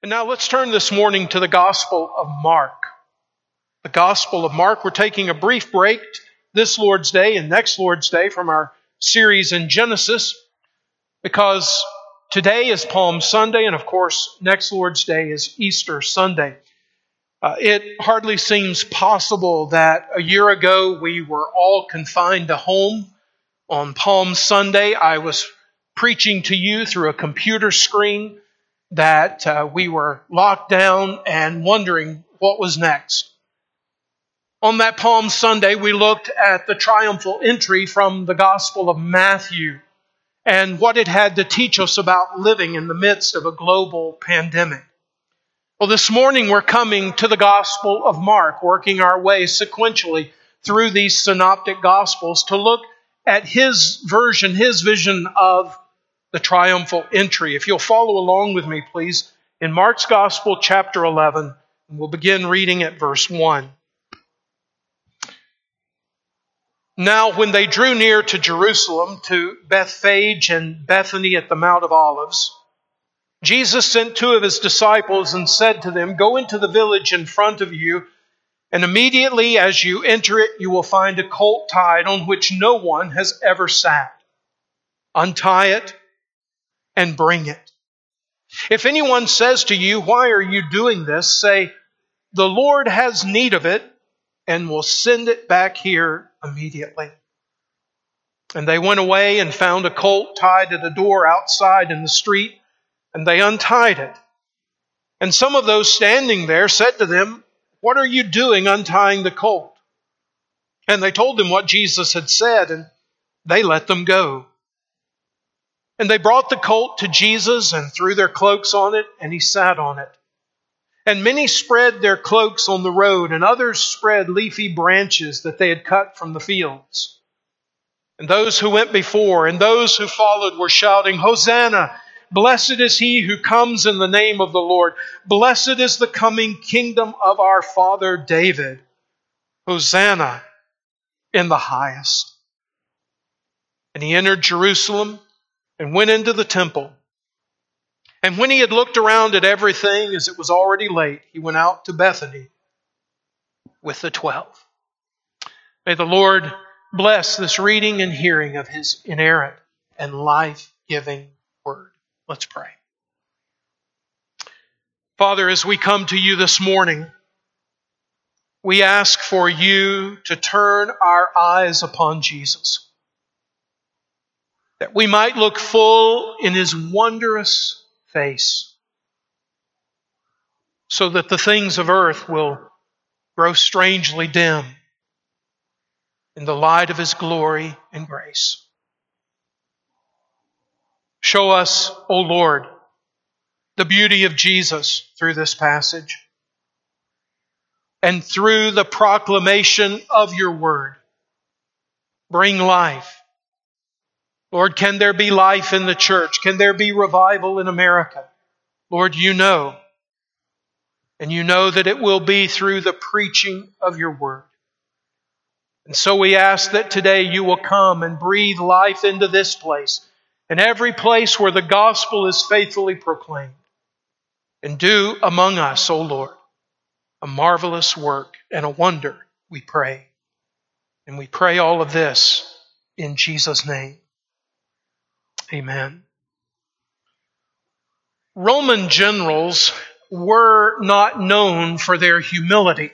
And now let's turn this morning to the Gospel of Mark. The Gospel of Mark. We're taking a brief break this Lord's Day and next Lord's Day from our series in Genesis, because today is Palm Sunday, and of course, next Lord's Day is Easter Sunday. It hardly seems possible that a year ago we were all confined to home. On Palm Sunday, I was preaching to you through a computer screen, that we were locked down and wondering what was next. On that Palm Sunday, we looked at the triumphal entry from the Gospel of Matthew and what it had to teach us about living in the midst of a global pandemic. Well, this morning we're coming to the Gospel of Mark, working our way sequentially through these synoptic Gospels to look at his version, his vision of the triumphal entry. If you'll follow along with me, please, in Mark's Gospel, chapter 11, and we'll begin reading at verse 1. Now, when they drew near to Jerusalem, to Bethphage and Bethany at the Mount of Olives, Jesus sent two of his disciples and said to them, "Go into the village in front of you, and immediately as you enter it, you will find a colt tied on which no one has ever sat. Untie it and bring it. If anyone says to you, 'Why are you doing this?' say, 'The Lord has need of it,' and will send it back here immediately." And they went away and found a colt tied at a door outside in the street, and they untied it. And some of those standing there said to them, "What are you doing untying the colt?" And they told them what Jesus had said, and they let them go. And they brought the colt to Jesus and threw their cloaks on it, and he sat on it. And many spread their cloaks on the road, and others spread leafy branches that they had cut from the fields. And those who went before and those who followed were shouting, "Hosanna! Blessed is he who comes in the name of the Lord. Blessed is the coming kingdom of our father David. Hosanna in the highest." And he entered Jerusalem and went into the temple. And when he had looked around at everything, as it was already late, he went out to Bethany with the 12. May the Lord bless this reading and hearing of his inerrant and life-giving word. Let's pray. Father, as we come to you this morning, we ask for you to turn our eyes upon Jesus, that we might look full in his wondrous face, so that the things of earth will grow strangely dim in the light of his glory and grace. Show us, O Lord, the beauty of Jesus through this passage, and through the proclamation of your word, bring life. Lord, can there be life in the church? Can there be revival in America? Lord, you know. And you know that it will be through the preaching of your word. And so we ask that today you will come and breathe life into this place and every place where the gospel is faithfully proclaimed. And do among us, O Lord, a marvelous work and a wonder, we pray. And we pray all of this in Jesus' name. Amen. Roman generals were not known for their humility.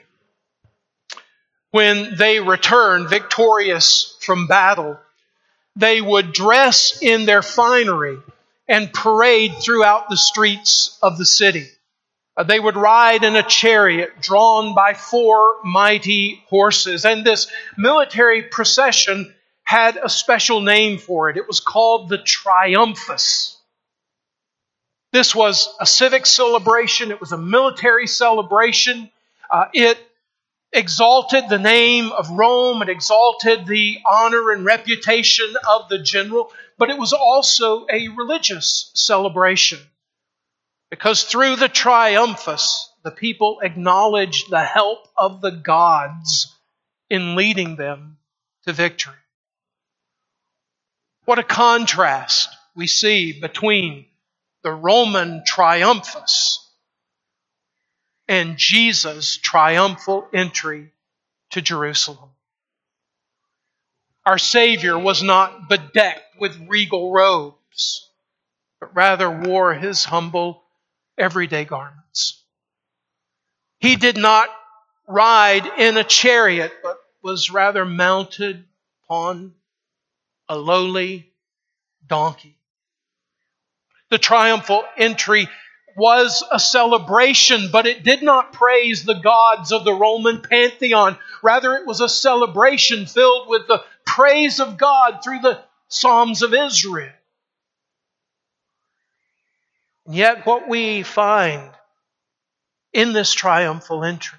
When they returned victorious from battle, they would dress in their finery and parade throughout the streets of the city. They would ride in a chariot drawn by 4 mighty horses. And this military procession had a special name for it. It was called the Triumphus. This was a civic celebration. It was a military celebration. It exalted the name of Rome. It exalted the honor and reputation of the general. But it was also a religious celebration, because through the Triumphus, the people acknowledged the help of the gods in leading them to victory. What a contrast we see between the Roman Triumphus and Jesus' triumphal entry to Jerusalem. Our Savior was not bedecked with regal robes, but rather wore His humble, everyday garments. He did not ride in a chariot, but was rather mounted upon a lowly donkey. The triumphal entry was a celebration, but it did not praise the gods of the Roman pantheon. Rather, it was a celebration filled with the praise of God through the Psalms of Israel. And yet what we find in this triumphal entry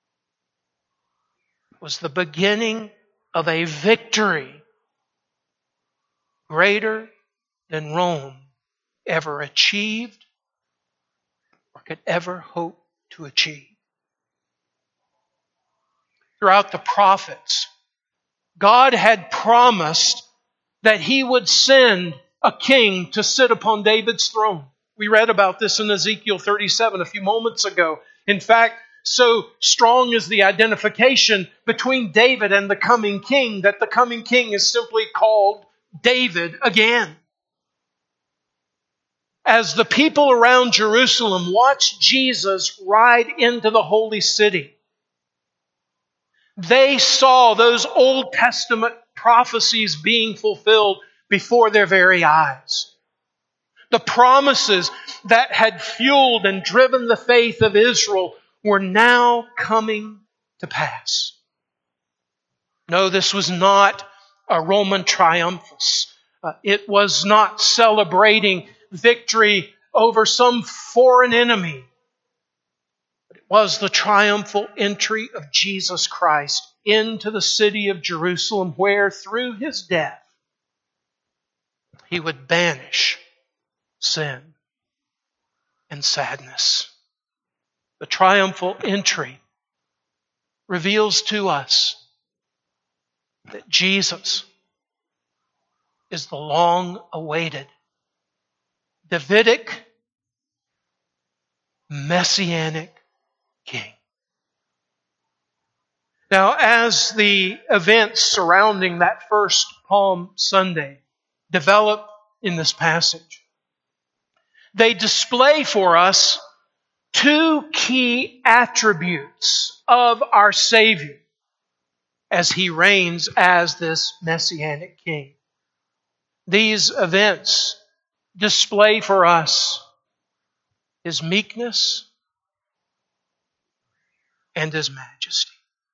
was the beginning of a victory greater than Rome ever achieved or could ever hope to achieve. Throughout the prophets, God had promised that He would send a king to sit upon David's throne. We read about this in Ezekiel 37 a few moments ago. In fact, so strong is the identification between David and the coming king that the coming king is simply called David again. As the people around Jerusalem watched Jesus ride into the holy city, they saw those Old Testament prophecies being fulfilled before their very eyes. The promises that had fueled and driven the faith of Israel were now coming to pass. No, this was not a Roman triumphus. It was not celebrating victory over some foreign enemy. But it was the triumphal entry of Jesus Christ into the city of Jerusalem, where through His death He would banish sin and sadness. The triumphal entry reveals to us that Jesus is the long-awaited Davidic Messianic King. Now, as the events surrounding that first Palm Sunday develop in this passage, they display for us two key attributes of our Savior as He reigns as this Messianic King. These events display for us His meekness and His majesty.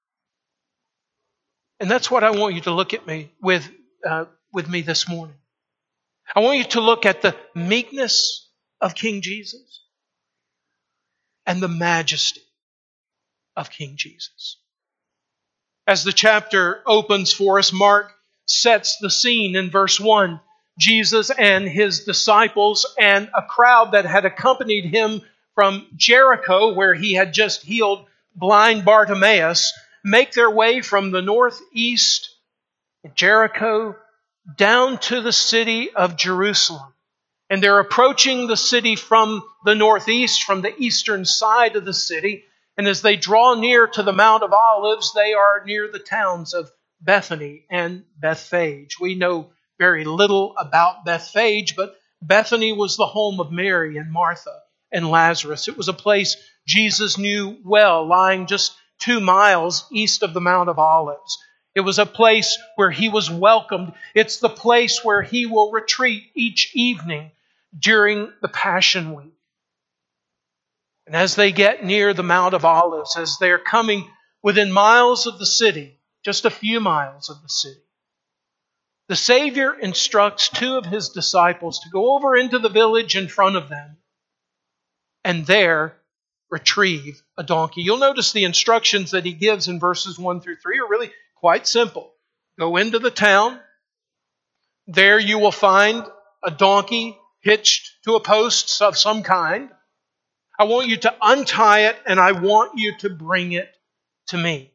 And that's what I want you to look at me with me this morning. I want you to look at the meekness of King Jesus and the majesty of King Jesus. As the chapter opens for us, Mark sets the scene in verse 1. Jesus and His disciples and a crowd that had accompanied Him from Jericho, where He had just healed blind Bartimaeus, make their way from the northeast Jericho down to the city of Jerusalem. And they're approaching the city from the northeast, from the eastern side of the city. And as they draw near to the Mount of Olives, they are near the towns of Bethany and Bethphage. We know very little about Bethphage, but Bethany was the home of Mary and Martha and Lazarus. It was a place Jesus knew well, lying just 2 miles east of the Mount of Olives. It was a place where He was welcomed. It's the place where He will retreat each evening during the Passion Week. And as they get near the Mount of Olives, as they're coming within miles of the city, just a few miles of the city, the Savior instructs 2 of His disciples to go over into the village in front of them and there retrieve a donkey. You'll notice the instructions that He gives in verses 1 through 3 are really quite simple. Go into the town. There you will find a donkey hitched to a post of some kind. I want you to untie it and I want you to bring it to me.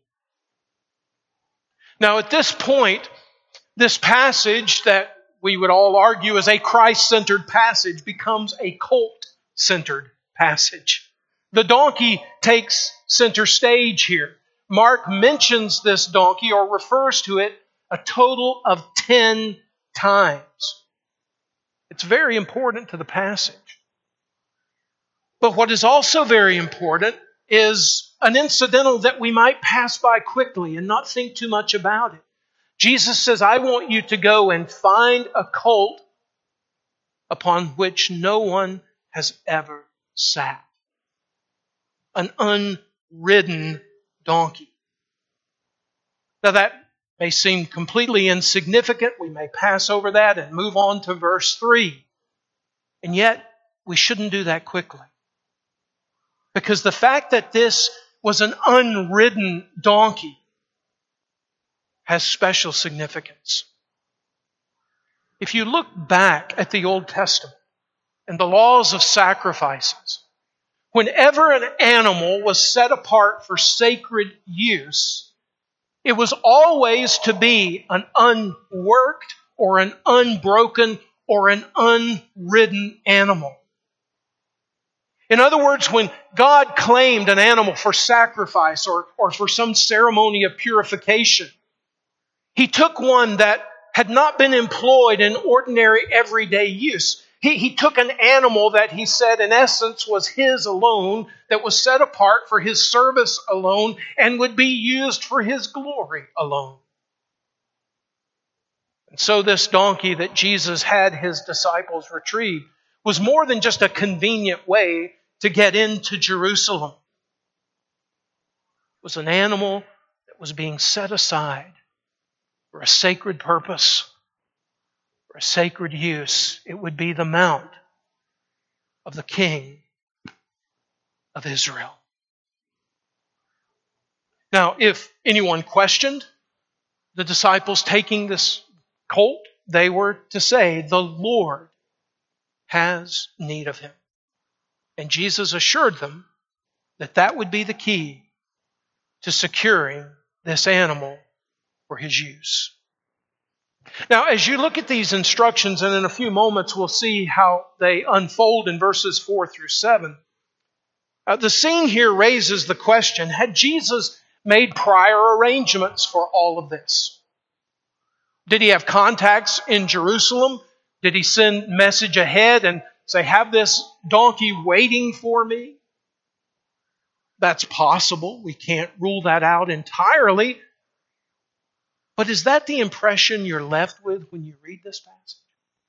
Now at this point, this passage that we would all argue is a Christ-centered passage becomes a cult-centered passage. The donkey takes center stage here. Mark mentions this donkey or refers to it a total of 10 times. It's very important to the passage. But what is also very important is an incidental that we might pass by quickly and not think too much about it. Jesus says, I want you to go and find a colt upon which no one has ever sat. An unridden donkey. Now that may seem completely insignificant. We may pass over that and move on to verse 3. And yet, we shouldn't do that quickly. Because the fact that this was an unridden donkey has special significance. If you look back at the Old Testament and the laws of sacrifices, whenever an animal was set apart for sacred use, it was always to be an unworked or an unbroken or an unridden animal. In other words, when God claimed an animal for sacrifice or for some ceremony of purification, He took one that had not been employed in ordinary everyday use. He took an animal that He said in essence was His alone, that was set apart for His service alone and would be used for His glory alone. And so this donkey that Jesus had His disciples retrieve was more than just a convenient way to get into Jerusalem. It was an animal that was being set aside for a sacred purpose, for a sacred use. It would be the mount of the King of Israel. Now, if anyone questioned the disciples taking this colt, they were to say, the Lord has need of him. And Jesus assured them that that would be the key to securing this animal for His use. Now, as you look at these instructions, and in a few moments we'll see how they unfold in verses 4 through 7, the scene here raises the question, had Jesus made prior arrangements for all of this? Did He have contacts in Jerusalem? Did He send message ahead and say, have this donkey waiting for me? That's possible. We can't rule that out entirely. But is that the impression you're left with when you read this passage?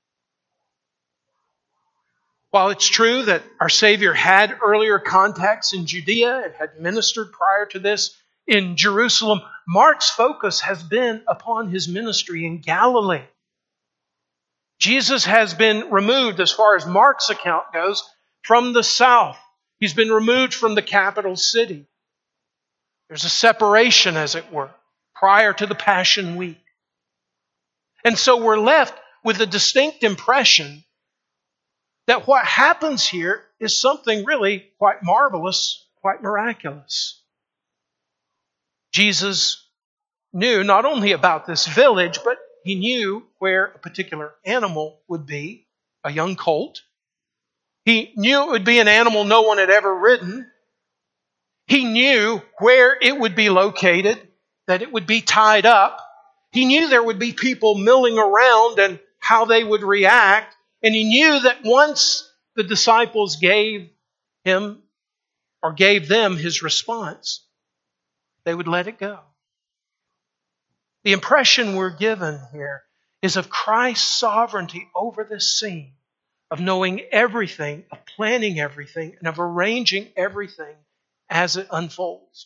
While it's true that our Savior had earlier contacts in Judea and had ministered prior to this in Jerusalem, Mark's focus has been upon His ministry in Galilee. Jesus has been removed, as far as Mark's account goes, from the south. He's been removed from the capital city. There's a separation, as it were, prior to the Passion Week. And so we're left with a distinct impression that what happens here is something really quite marvelous, quite miraculous. Jesus knew not only about this village, but He knew where a particular animal would be, a young colt. He knew it would be an animal no one had ever ridden. He knew where it would be located, that it would be tied up. He knew there would be people milling around and how they would react. And He knew that once the disciples gave Him or gave them His response, they would let it go. The impression we're given here is of Christ's sovereignty over this scene, of knowing everything, of planning everything, and of arranging everything as it unfolds.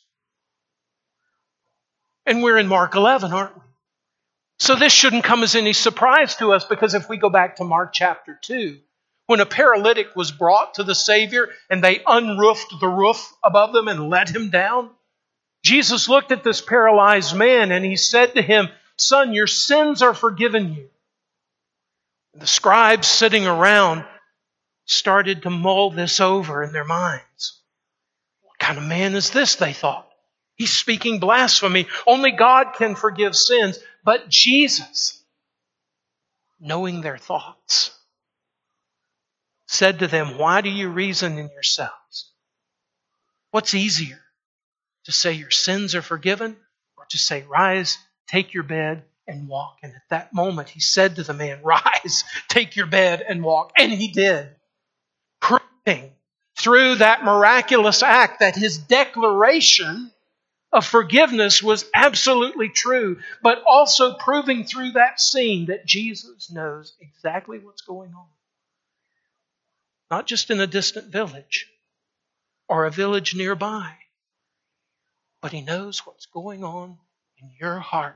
And we're in Mark 11, aren't we? So this shouldn't come as any surprise to us, because if we go back to Mark chapter 2, when a paralytic was brought to the Savior and they unroofed the roof above them and let him down, Jesus looked at this paralyzed man and He said to him, "Son, your sins are forgiven you." The scribes sitting around started to mull this over in their minds. What kind of man is this, they thought? He's speaking blasphemy. Only God can forgive sins. But Jesus, knowing their thoughts, said to them, "Why do you reason in yourselves? What's easier? To say your sins are forgiven, or to say, rise, take your bed, and walk? And at that moment, he said to the man, rise, take your bed, and walk. And he did. Proving through that miraculous act that his declaration of forgiveness was absolutely true, but also proving through that scene that Jesus knows exactly what's going on. Not just in a distant village or a village nearby, but he knows what's going on in your heart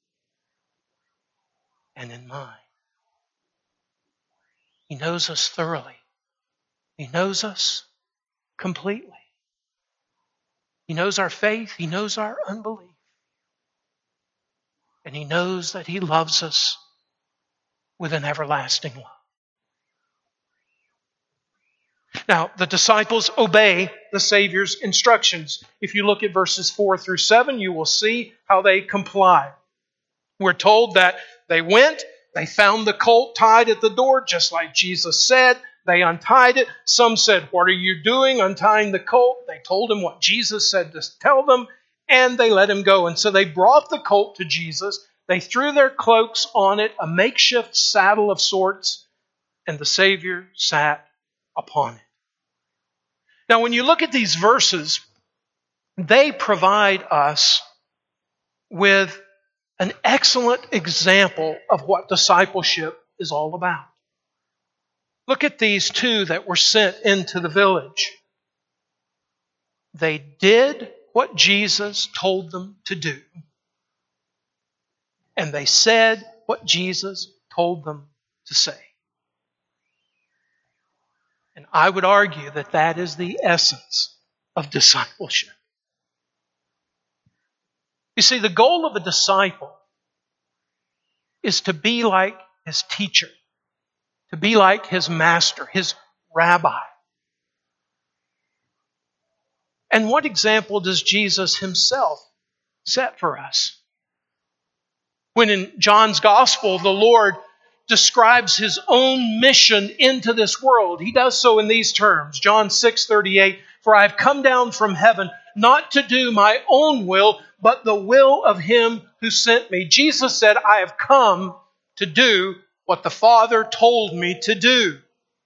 and in mine. He knows us thoroughly. He knows us completely. He knows our faith. He knows our unbelief. And he knows that he loves us with an everlasting love. Now, the disciples obey the Savior's instructions. If you look at verses 4 through 7, you will see how they comply. We're told that they went, they found the colt tied at the door, just like Jesus said. They untied it. Some said, what are you doing untying the colt? They told him what Jesus said to tell them, and they let him go. And so they brought the colt to Jesus. They threw their cloaks on it, a makeshift saddle of sorts, and the Savior sat upon it. Now, when you look at these verses, they provide us with an excellent example of what discipleship is all about. Look at these two that were sent into the village. They did what Jesus told them to do, and they said what Jesus told them to say. And I would argue that that is the essence of discipleship. You see, the goal of a disciple is to be like his teacher, to be like his master, his rabbi. And what example does Jesus himself set for us? When in John's Gospel, the Lord describes his own mission into this world, he does so in these terms. John 6:38, for I have come down from heaven not to do my own will, but the will of him who sent me. Jesus said, I have come to do what the Father told me to do.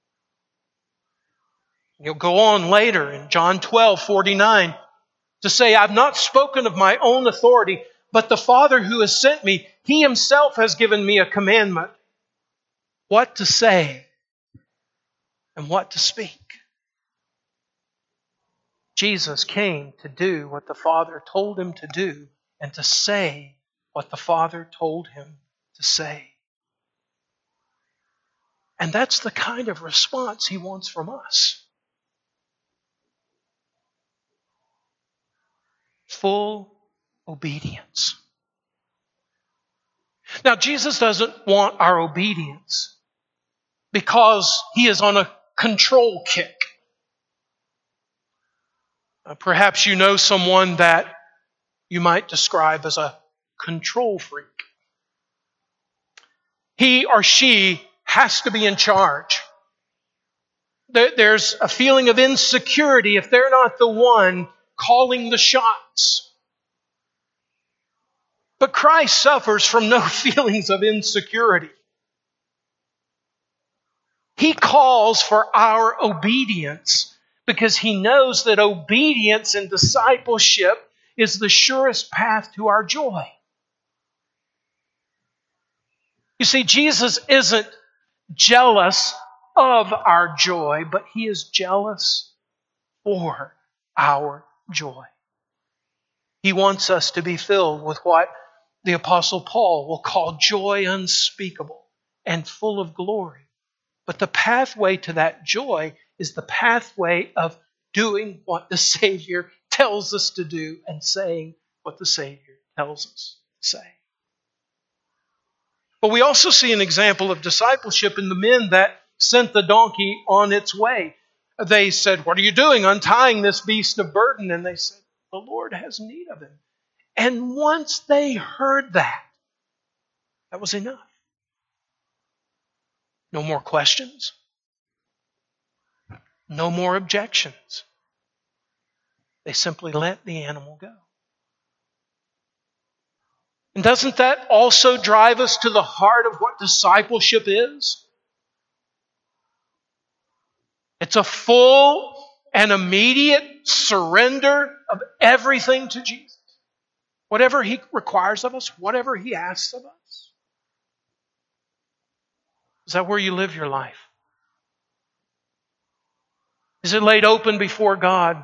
He'll go on later in John 12:49 to say, I've not spoken of my own authority, but the Father who has sent me, he himself has given me a commandment, what to say and what to speak. Jesus came to do what the Father told him to do and to say what the Father told him to say. And that's the kind of response he wants from us. Full obedience. Now, Jesus doesn't want our obedience because he is on a control kick. Perhaps you know someone that you might describe as a control freak. He or she has to be in charge. There's a feeling of insecurity if they're not the one calling the shots. But Christ suffers from no feelings of insecurity. He calls for our obedience because he knows that obedience and discipleship is the surest path to our joy. You see, Jesus isn't jealous of our joy, but he is jealous for our joy. He wants us to be filled with what the Apostle Paul will call joy unspeakable and full of glory. But the pathway to that joy is the pathway of doing what the Savior tells us to do and saying what the Savior tells us to say. But we also see an example of discipleship in the men that sent the donkey on its way. They said, what are you doing untying this beast of burden? And they said, the Lord has need of him. And once they heard that was enough. No more questions. No more objections. They simply let the animal go. And doesn't that also drive us to the heart of what discipleship is? It's a full and immediate surrender of everything to Jesus. Whatever He requires of us, whatever He asks of us. Is that where you live your life? Is it laid open before God?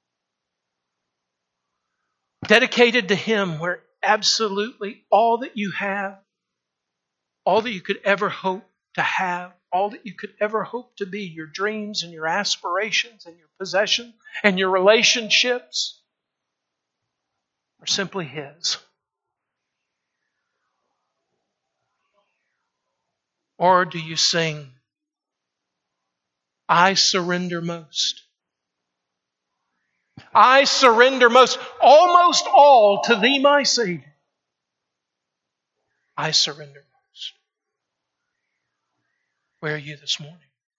Dedicated to Him, where absolutely all that you have, all that you could ever hope to have, all that you could ever hope to be, your dreams and your aspirations and your possessions and your relationships are simply His. Or do you sing, I surrender most? I surrender most, almost all to Thee, my Savior. I surrender most. Where are you this morning?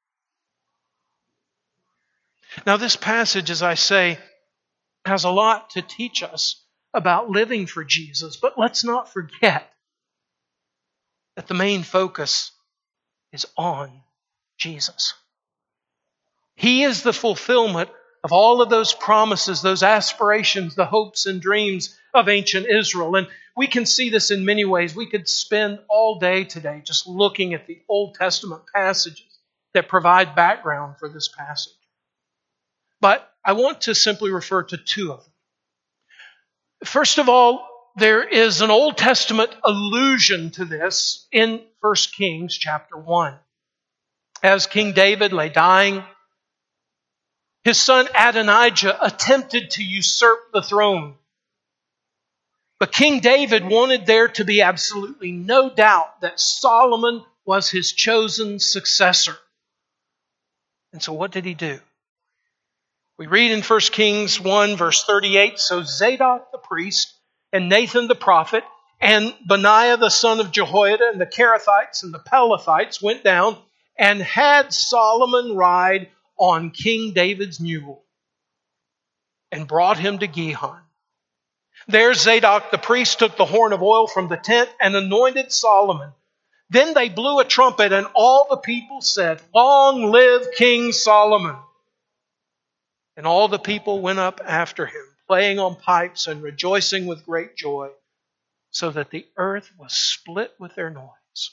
Now, this passage, as I say, has a lot to teach us about living for Jesus, but let's not forget that the main focus is on Jesus. He is the fulfillment of all of those promises, those aspirations, the hopes and dreams of ancient Israel. And we can see this in many ways. We could spend all day today just looking at the Old Testament passages that provide background for this passage. But I want to simply refer to two of them. First of all, there is an Old Testament allusion to this in 1 Kings chapter 1. As King David lay dying, his son Adonijah attempted to usurp the throne. But King David wanted there to be absolutely no doubt that Solomon was his chosen successor. And so what did he do? We read in 1 Kings 1 verse 38, so Zadok the priest and Nathan the prophet and Benaiah the son of Jehoiada and the Kerethites and the Pelethites went down and had Solomon ride on King David's mule and brought him to Gihon. There Zadok the priest took the horn of oil from the tent and anointed Solomon. Then they blew a trumpet and all the people said, Long live King Solomon! And all the people went up after him, playing on pipes and rejoicing with great joy, so that the earth was split with their noise.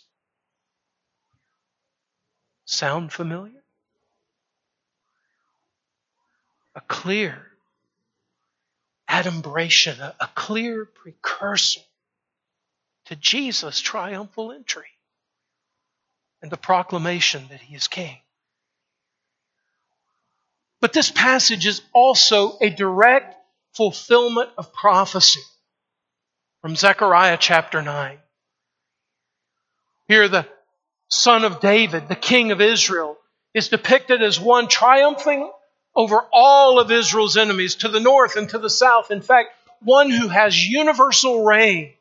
Sound familiar? A clear adumbration, a clear precursor to Jesus' triumphal entry and the proclamation that He is King. But this passage is also a direct fulfillment of prophecy from Zechariah chapter 9. Here the son of David, the king of Israel, is depicted as one triumphing over all of Israel's enemies to the north and to the south. In fact, one who has universal reign.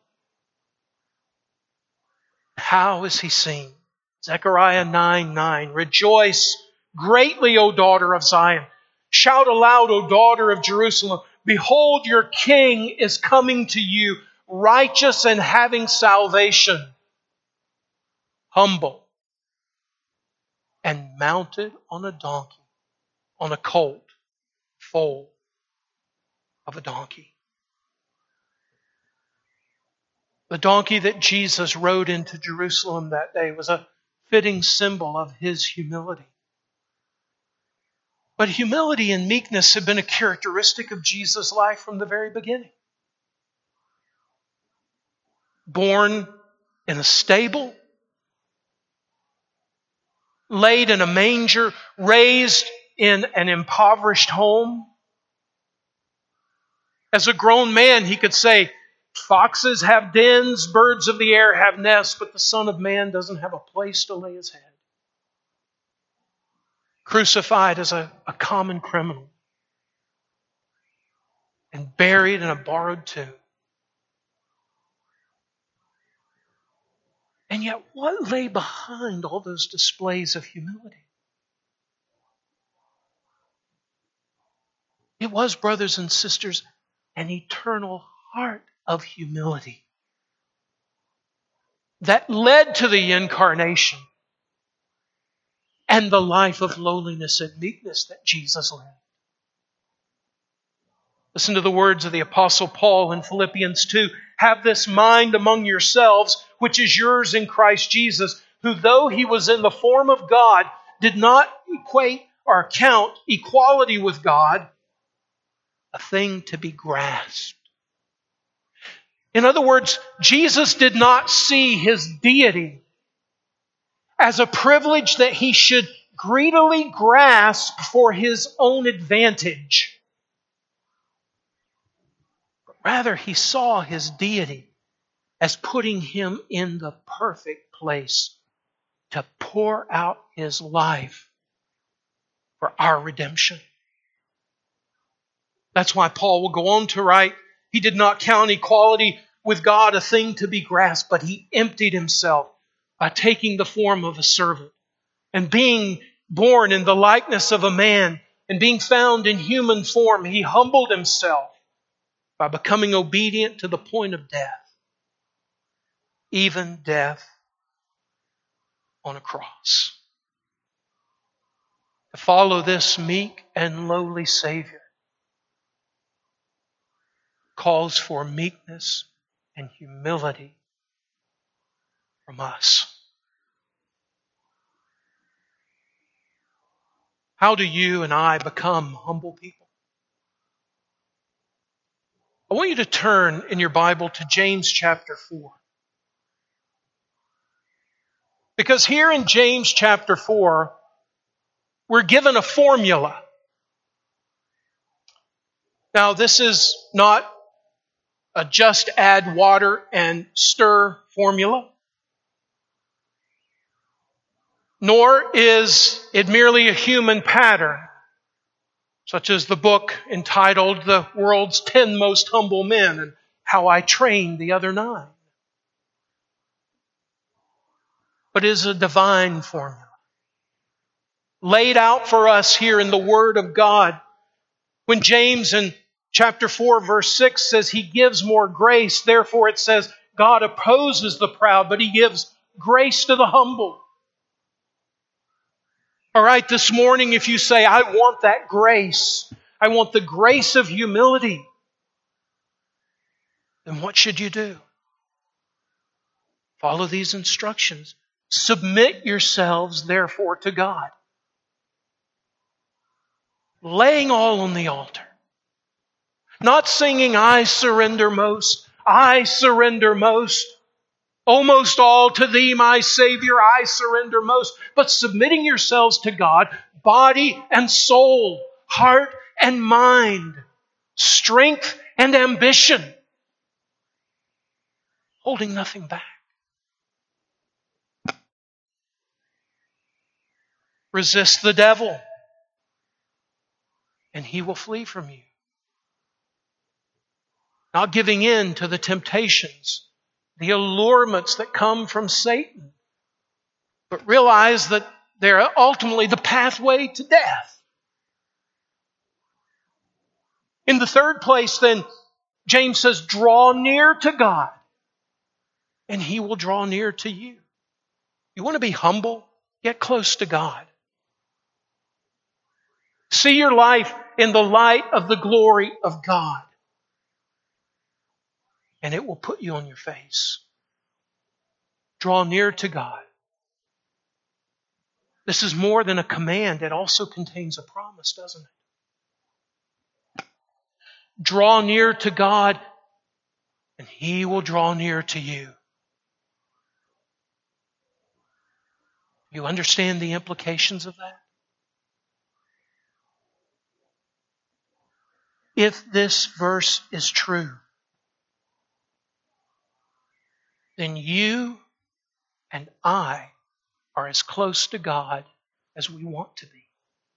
How is he seen? Zechariah 9:9. Rejoice greatly, O daughter of Zion. Shout aloud, O daughter of Jerusalem. Behold, your king is coming to you, righteous and having salvation, humble, and mounted on a donkey, on a colt, foal of a donkey. The donkey that Jesus rode into Jerusalem that day was a fitting symbol of His humility. But humility and meekness have been a characteristic of Jesus' life from the very beginning. Born in a stable, laid in a manger, raised in an impoverished home. As a grown man, He could say, foxes have dens, birds of the air have nests, but the Son of Man doesn't have a place to lay His head. Crucified as a common criminal and buried in a borrowed tomb. And yet, what lay behind all those displays of humility? It was, brothers and sisters, an eternal heart of humility that led to the incarnation and the life of lowliness and meekness that Jesus led. Listen to the words of the Apostle Paul in Philippians 2. Have this mind among yourselves, which is yours in Christ Jesus, who though He was in the form of God, did not equate or count equality with God a thing to be grasped. In other words, Jesus did not see His deity as a privilege that He should greedily grasp for His own advantage. Rather, He saw His deity as putting Him in the perfect place to pour out His life for our redemption. That's why Paul will go on to write, He did not count equality with God a thing to be grasped, but He emptied Himself by taking the form of a servant and being born in the likeness of a man and being found in human form. He humbled Himself by becoming obedient to the point of death, even death on a cross. To follow this meek and lowly Savior calls for meekness and humility from us. How do you and I become humble people? I want you to turn in your Bible to James chapter 4. Because here in James chapter 4, we're given a formula. Now, this is not a just add water and stir formula, nor is it merely a human pattern, such as the book entitled The World's 10 Most Humble Men and How I Trained the Other 9. But it is a divine formula laid out for us here in the Word of God. When James in chapter 4 verse 6 says He gives more grace, therefore it says God opposes the proud, but He gives grace to the humble. All right, this morning if you say, I want that grace, I want the grace of humility, then what should you do? Follow these instructions. Submit yourselves, therefore, to God. Laying all on the altar. Not singing, I surrender most, I surrender most. Almost all to Thee, my Savior, I surrender most. But submitting yourselves to God, body and soul, heart and mind, strength and ambition, holding nothing back. Resist the devil, and he will flee from you. Not giving in to the temptations, the allurements that come from Satan, but realize that they're ultimately the pathway to death. In the third place, then, James says, draw near to God, and He will draw near to you. You want to be humble? Get close to God. See your life in the light of the glory of God. And it will put you on your face. Draw near to God. This is more than a command. It also contains a promise, doesn't it? Draw near to God, and He will draw near to you. You understand the implications of that? If this verse is true, then you and I are as close to God as we want to be.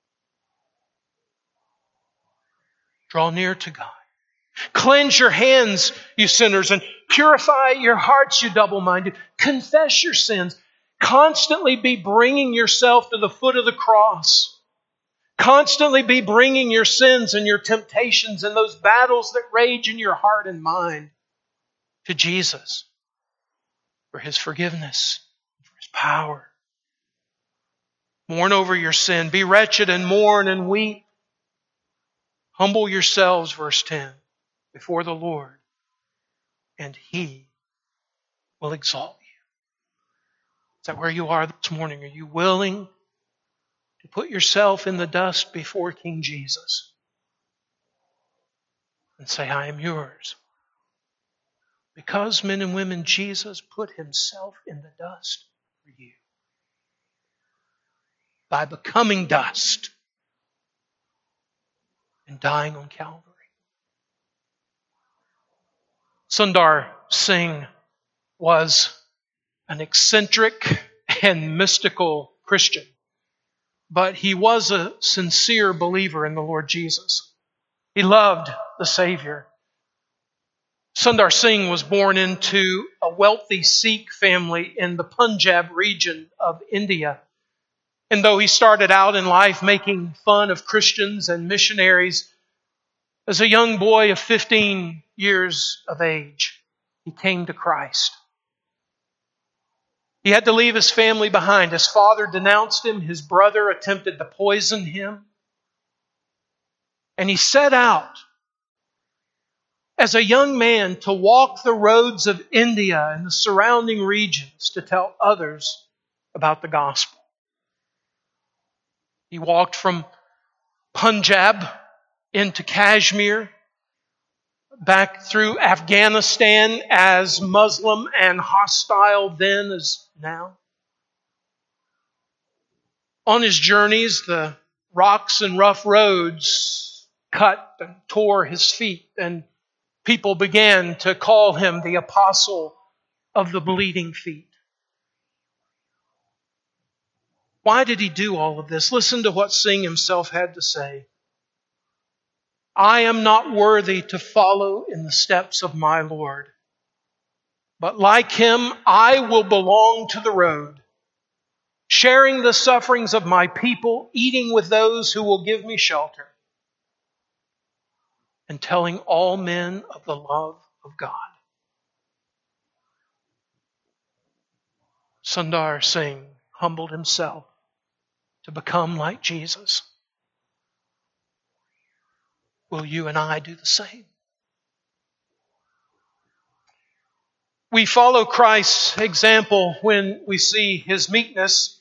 Draw near to God. Cleanse your hands, you sinners, and purify your hearts, you double-minded. Confess your sins. Constantly be bringing yourself to the foot of the cross. constantly be bringing your sins and your temptations and those battles that rage in your heart and mind to Jesus for His forgiveness, for His power. Mourn over your sin. Be wretched and mourn and weep. Humble yourselves, verse 10, before the Lord, and He will exalt you. Is that where you are this morning? Are you willing to put yourself in the dust before King Jesus and say, I am yours? Because, men and women, Jesus put Himself in the dust for you by becoming dust and dying on Calvary. Sundar Singh was an eccentric and mystical Christian, but he was a sincere believer in the Lord Jesus. He loved the Savior. Sundar Singh was born into a wealthy Sikh family in the Punjab region of India. And though he started out in life making fun of Christians and missionaries, as a young boy of 15 years of age, he came to Christ. He had to leave his family behind. His father denounced him. His brother attempted to poison him. And he set out as a young man to walk the roads of India and the surrounding regions to tell others about the gospel. He walked from Punjab into Kashmir, back through Afghanistan, as Muslim and hostile then as now. On his journeys, the rocks and rough roads cut and tore his feet, and people began to call him the apostle of the bleeding feet. Why did he do all of this? Listen to what Singh himself had to say. I am not worthy to follow in the steps of my Lord, but like Him, I will belong to the road, sharing the sufferings of my people, eating with those who will give me shelter, and telling all men of the love of God. Sundar Singh humbled himself to become like Jesus. Will you and I do the same? We follow Christ's example when we see His meekness,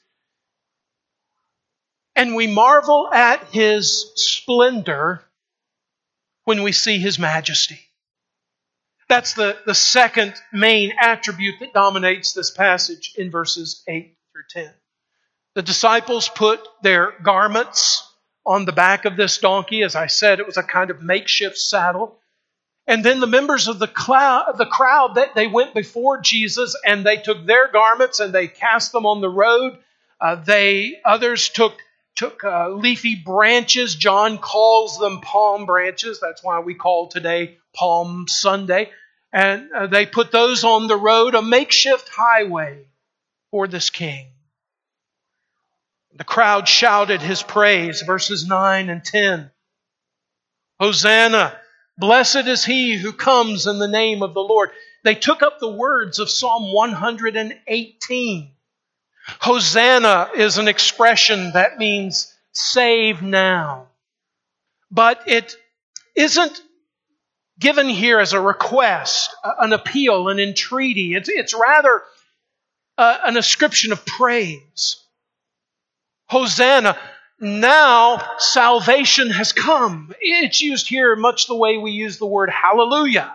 and we marvel at His splendor when we see His majesty. That's the second main attribute that dominates this passage in verses 8 through 10. The disciples put their garments on the back of this donkey. As I said, it was a kind of makeshift saddle. And then the members of the crowd, they went before Jesus and they took their garments and they cast them on the road. Others took leafy branches. John calls them palm branches. That's why we call today Palm Sunday. And they put those on the road, a makeshift highway for this king. The crowd shouted His praise, verses 9 and 10. Hosanna! Blessed is He who comes in the name of the Lord. They took up the words of Psalm 118. Hosanna is an expression that means save now. But it isn't given here as a request, an appeal, an entreaty. It's rather an ascription of praise. Hosanna, now salvation has come. It's used here much the way we use the word hallelujah.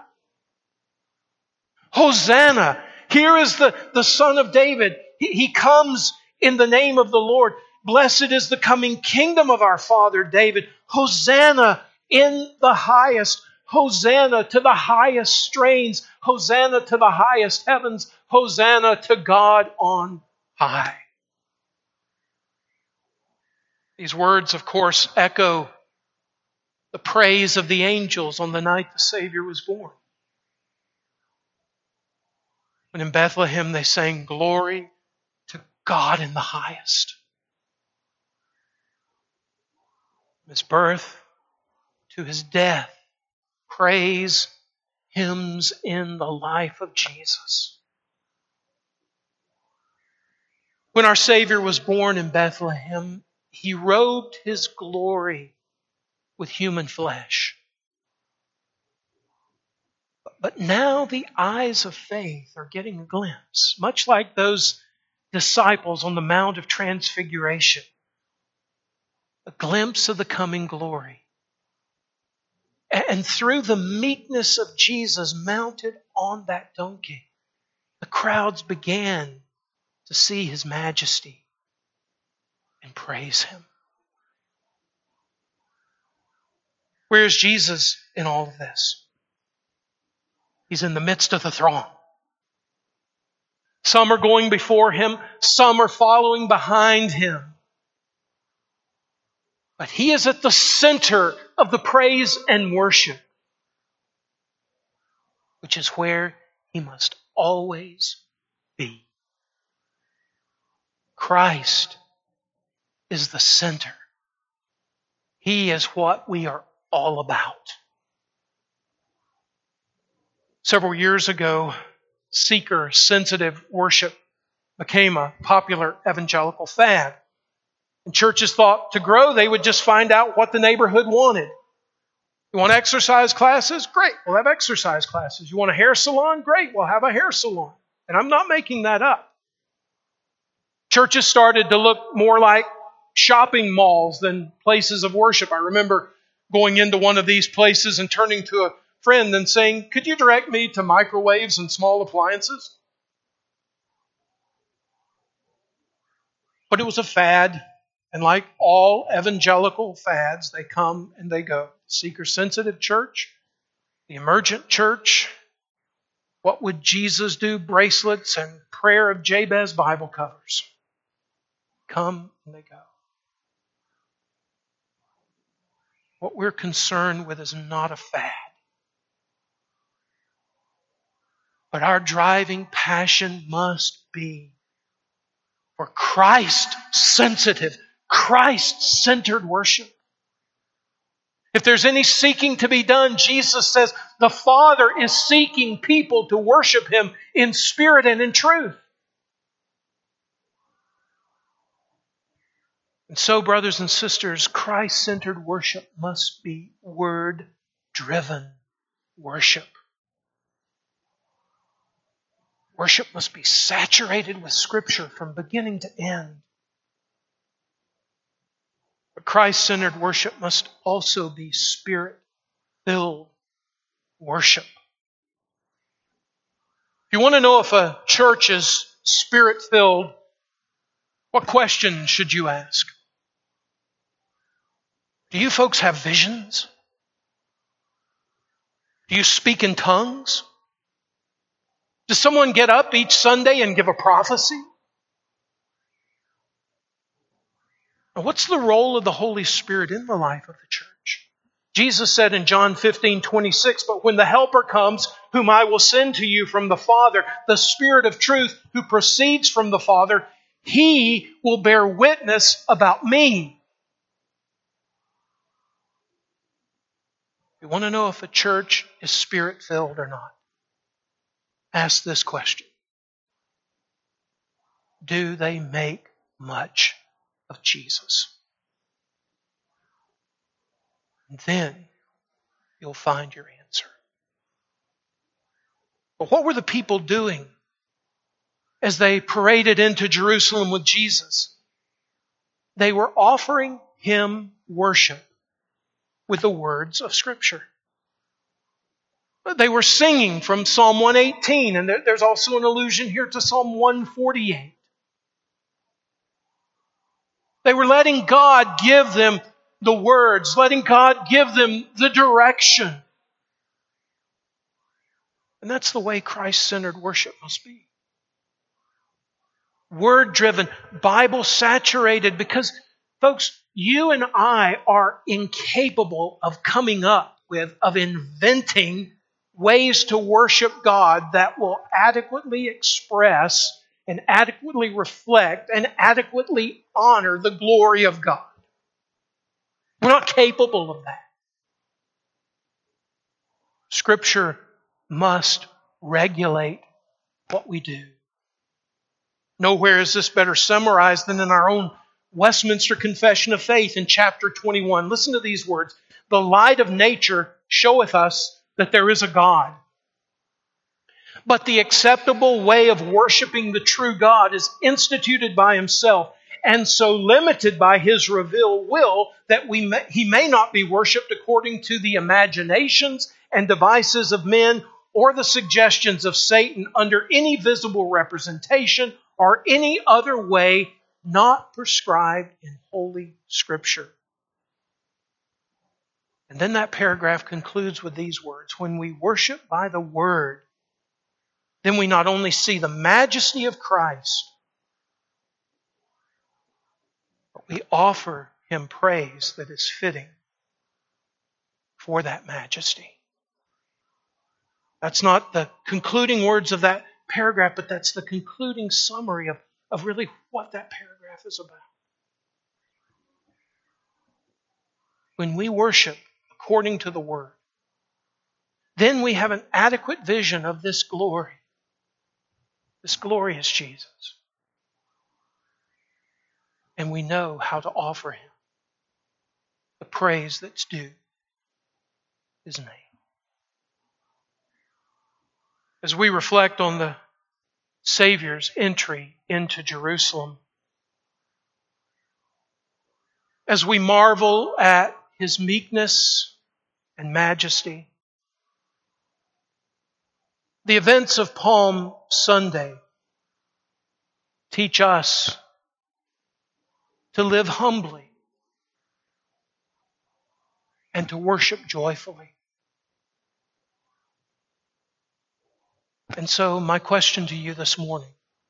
Hosanna, here is the Son of David. He comes in the name of the Lord. Blessed is the coming kingdom of our father David. Hosanna in the highest. Hosanna to the highest strains. Hosanna to the highest heavens. Hosanna to God on high. These words, of course, echo the praise of the angels on the night the Savior was born. When in Bethlehem they sang, "Glory to God in the highest." His birth to His death. Praise hymns in the life of Jesus. When our Savior was born in Bethlehem, He robed His glory with human flesh. But now the eyes of faith are getting a glimpse, much like those disciples on the Mount of Transfiguration, a glimpse of the coming glory. And through the meekness of Jesus mounted on that donkey, the crowds began to see His majesty and praise Him. Where is Jesus in all of this? He's in the midst of the throng. Some are going before Him, some are following behind Him. But He is at the center of the praise and worship, which is where He must always be. Christ is the center. He is what we are all about. Several years ago, seeker-sensitive worship became a popular evangelical fad. And churches thought to grow, they would just find out what the neighborhood wanted. You want exercise classes? Great, we'll have exercise classes. You want a hair salon? Great, we'll have a hair salon. And I'm not making that up. Churches started to look more like shopping malls than places of worship. I remember going into one of these places and turning to a friend and saying, "Could you direct me to microwaves and small appliances?" But it was a fad, and like all evangelical fads, they come and they go. Seeker-sensitive church, the emergent church, what would Jesus do? Bracelets and prayer of Jabez Bible covers. Come and they go. What we're concerned with is not a fad. But our driving passion must be for Christ-sensitive, Christ-centered worship. If there's any seeking to be done, Jesus says the Father is seeking people to worship Him in spirit and in truth. And so, brothers and sisters, Christ-centered worship must be word-driven worship. Worship must be saturated with Scripture from beginning to end. But Christ-centered worship must also be Spirit-filled worship. If you want to know if a church is Spirit-filled, what question should you ask? Do you folks have visions? Do you speak in tongues? Does someone get up each Sunday and give a prophecy? Now, what's the role of the Holy Spirit in the life of the church? Jesus said in John 15:26, "But when the Helper comes, whom I will send to you from the Father, the Spirit of truth who proceeds from the Father, He will bear witness about me." You want to know if a church is Spirit-filled or not? Ask this question. Do they make much of Jesus? And then you'll find your answer. But what were the people doing as they paraded into Jerusalem with Jesus? They were offering Him worship with the words of Scripture. They were singing from Psalm 118, and there's also an allusion here to Psalm 148. They were letting God give them the words, letting God give them the direction. And that's the way Christ-centered worship must be. Word-driven, Bible-saturated, because, folks, you and I are incapable of coming up with, of inventing ways to worship God that will adequately express and adequately reflect and adequately honor the glory of God. We're not capable of that. Scripture must regulate what we do. Nowhere is this better summarized than in our own Westminster Confession of Faith in chapter 21. Listen to these words. The light of nature showeth us that there is a God. But the acceptable way of worshiping the true God is instituted by Himself, and so limited by His revealed will that He may not be worshipped according to the imaginations and devices of men or the suggestions of Satan under any visible representation or any other way not prescribed in Holy Scripture. And then that paragraph concludes with these words. When we worship by the Word, then we not only see the majesty of Christ, but we offer Him praise that is fitting for that majesty. That's not the concluding words of that paragraph, but that's the concluding summary of really what that paragraph is about. When we worship according to the Word, then we have an adequate vision of this glory. This glorious Jesus. And we know how to offer Him the praise that's due His name. As we reflect on the Savior's entry into Jerusalem, as we marvel at His meekness and majesty, the events of Palm Sunday teach us to live humbly and to worship joyfully. And so my question to you this morning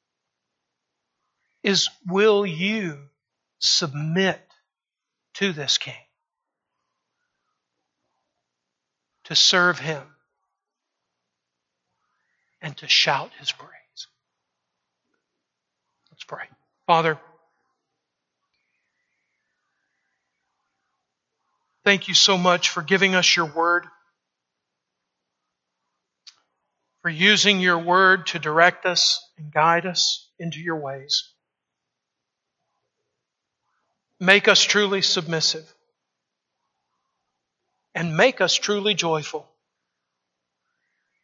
is, will you submit to this King? To serve Him and to shout His praise. Let's pray. Father, thank You so much for giving us Your Word, for using Your Word to direct us and guide us into Your ways. Make us truly submissive and make us truly joyful,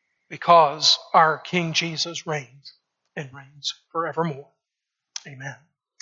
because our King Jesus reigns and reigns forevermore. Amen.